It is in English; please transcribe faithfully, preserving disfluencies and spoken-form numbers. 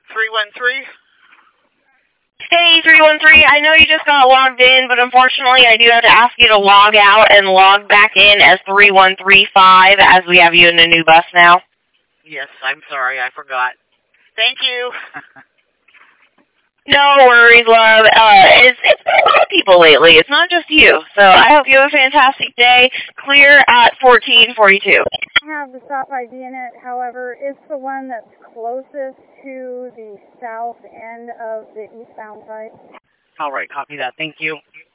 three one three? Hey, three one three, I know you just got logged in, but unfortunately I do have to ask you to log out and log back in as three one three five as we have you in a new bus now. Yes, I'm sorry, I forgot. Thank you. No worries, love. Uh, it's, it's been a lot of people lately. It's not just you. So I hope you have a fantastic day. Clear at fourteen forty-two. I have the stop I D in it, however, it's the one that's closest to the south end of the eastbound side. All right, copy that. Thank you.